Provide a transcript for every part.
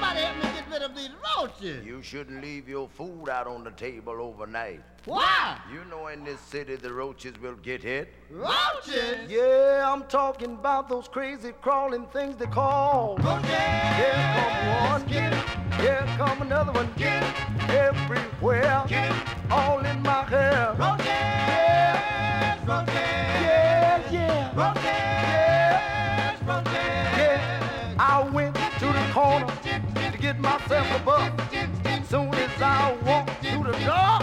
somebody help me get rid of these roaches. You shouldn't leave your food out on the table overnight. Why? You know in this city the roaches will get hit. Roaches? Yeah, I'm talking about those crazy crawling things they call roaches. Here come one, here come another one, everywhere, all in my hair. Roaches, roaches, Yeah. roaches, roaches. Yeah, I went to the corner to get myself a buck. Soon as I walked through the door,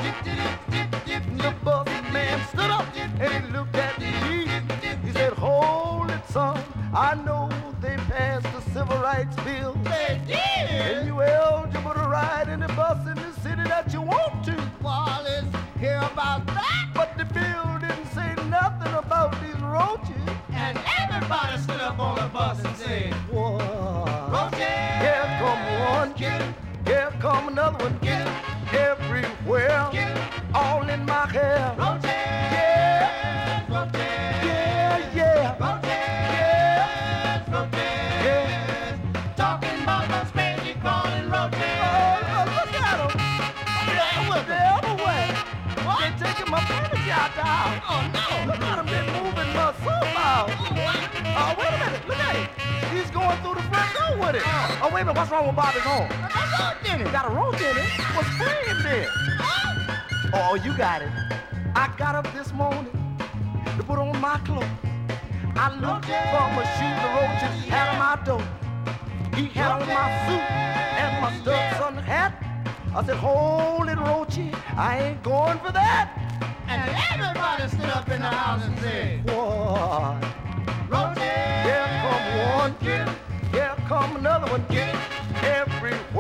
the bus man stood up and he looked at me. He said, "Hold it, son. I know they passed the civil rights bill. They did. And you eligible to ride in the bus in the city that you want to. Well, let's hear about that. But the bill didn't say nothing about these roaches." And everybody stood up on the bus and said, What? roaches. Here come one, here come another one, everywhere, all in my hair. Roaches, Yeah. roaches, Yeah. roaches, roaches. Yeah. Talking about those crazy crawling roaches. Oh, look at them. They're everywhere. They're taking my panties out now. Oh, no. Look at them, they're moving my soap out. Oh, wait a minute, look at it. He's going through the front door with it. Oh, wait a minute, what's wrong with Bobby's home? I got roach in it. Got a roach in it? What's spraying there? Oh, you got it. I got up this morning to put on my clothes. I looked for my shoe, the roaches had on my door. He had on my suit and my Stetson hat. I said, "Hold it, Roachy, I ain't going for that." And everybody stood up in the house and said, What? roaches. Here come one, here come another one, everywhere.